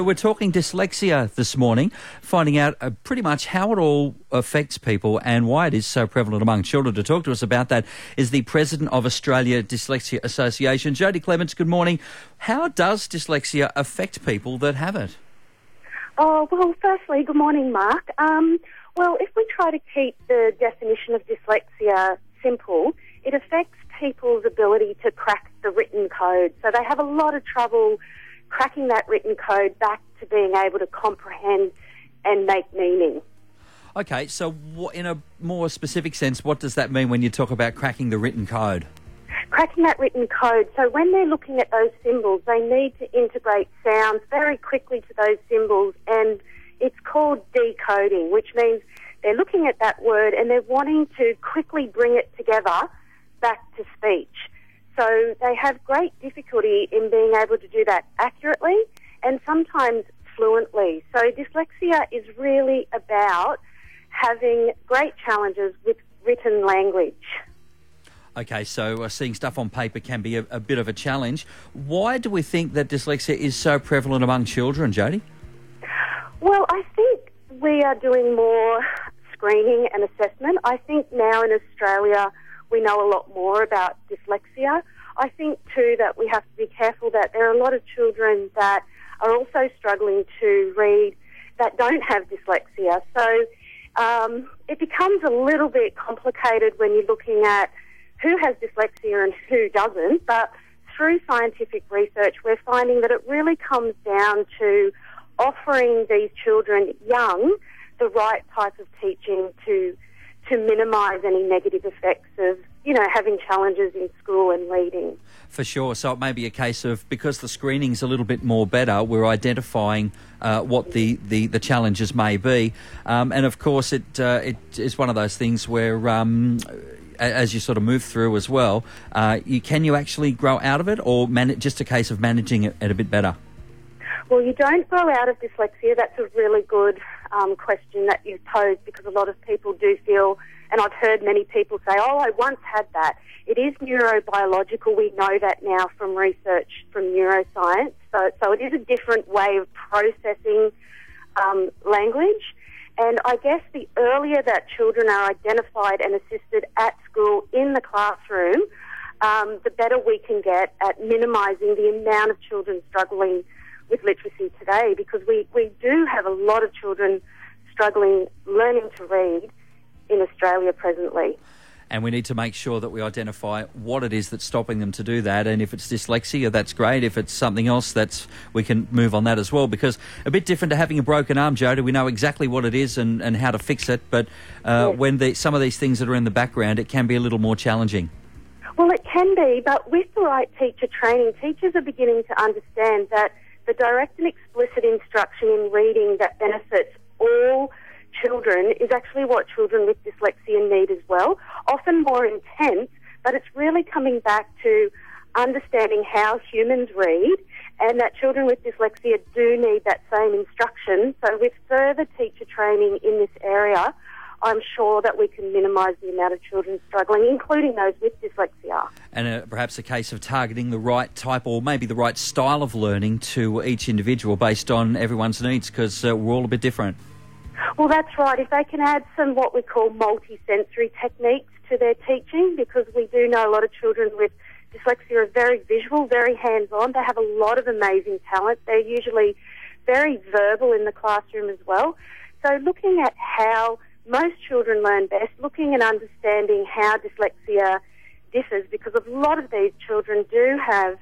We're talking dyslexia this morning, finding out pretty much how it all affects people and why it is so prevalent among children. To talk to us about that is the President of Australia Dyslexia Association, Jodie Clements. Good morning. How does dyslexia affect people that have it? Oh, well, firstly, good morning, Mark. Well, if we try to keep the definition of dyslexia simple, it affects people's ability to crack the written code. So they have a lot of trouble cracking that written code back to being able to comprehend and make meaning. Okay, so in a more specific sense, what does that mean when you talk about cracking the written code? Cracking that written code. So when they're looking at those symbols, they need to integrate sounds very quickly to those symbols, and it's called decoding, which means they're looking at that word and they're wanting to quickly bring it together back to speech. So they have great difficulty in being able to do that accurately and sometimes fluently. So dyslexia is really about having great challenges with written language. Okay, so seeing stuff on paper can be a bit of a challenge. Why do we think that dyslexia is so prevalent among children, Jodie? Well, I think we are doing more screening and assessment. I think now in Australia we know a lot more about dyslexia. I think too that we have to be careful that there are a lot of children that are also struggling to read that don't have dyslexia. So it becomes a little bit complicated when you're looking at who has dyslexia and who doesn't, but through scientific research we're finding that it really comes down to offering these children young the right type of teaching to minimise any negative effects of, having challenges in school and reading. For sure. So it may be a case of, because the screening's a little bit more better, we're identifying what the challenges may be. And of course it is one of those things where as you sort of move through as well, can you actually grow out of it, or just a case of managing it a bit better? Well, you don't grow out of dyslexia. That's a really good question that you've posed, because a lot of people do feel, and I've heard many people say, I once had that. It is neurobiological. We know that now from research from neuroscience. So it is a different way of processing language. And I guess the earlier that children are identified and assisted at school in the classroom, the better we can get at minimising the amount of children struggling with literacy today, because we do have a lot of children struggling learning to read in Australia presently. And we need to make sure that we identify what it is that's stopping them to do that. And if it's dyslexia, that's great. If it's something else, we can move on that as well. Because a bit different to having a broken arm, Jodie, we know exactly what it is and how to fix it. But when some of these things that are in the background, it can be a little more challenging. Well, it can be, but with the right teacher training, teachers are beginning to understand that the direct and explicit instruction in reading that benefits all children is actually what children with dyslexia need as well, often more intense, but it's really coming back to understanding how humans read, and that children with dyslexia do need that same instruction. So with further teacher training in this area, I'm sure that we can minimise the amount of children struggling, including those with dyslexia. And perhaps a case of targeting the right type, or maybe the right style of learning to each individual based on everyone's needs, because we're all a bit different. Well, that's right. If they can add some what we call multi-sensory techniques to their teaching, because we do know a lot of children with dyslexia are very visual, very hands-on. They have a lot of amazing talent. They're usually very verbal in the classroom as well. So looking at how most children learn best, looking and understanding how dyslexia differs, because a lot of these children do have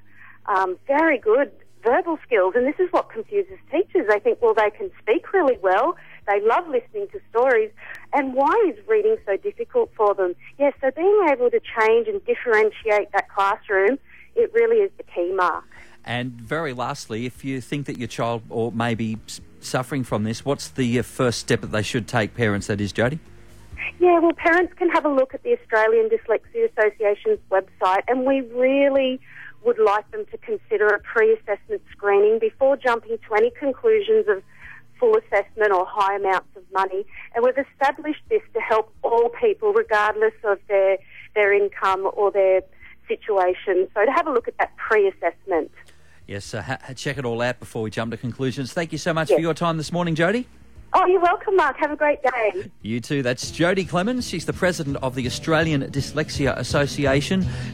very good verbal skills, and this is what confuses teachers. They think, well, they can speak really well, they love listening to stories, and why is reading so difficult for them? Yes, so being able to change and differentiate that classroom, it really is the key, Mark. And very lastly, if you think that your child or maybe suffering from this, what's the first step that they should take, parents, that is, Jodie? Yeah, well, parents can have a look at the Australian Dyslexia Association's website, and we really would like them to consider a pre-assessment screening before jumping to any conclusions of full assessment or high amounts of money. And we've established this to help all people, regardless of their income or their situation. So to have a look at that pre-assessment. Yes, check it all out before we jump to conclusions. Thank you so much for your time this morning, Jody. Oh, you're welcome, Mark. Have a great day. You too. That's Jody Clemens. She's the president of the Australian Dyslexia Association.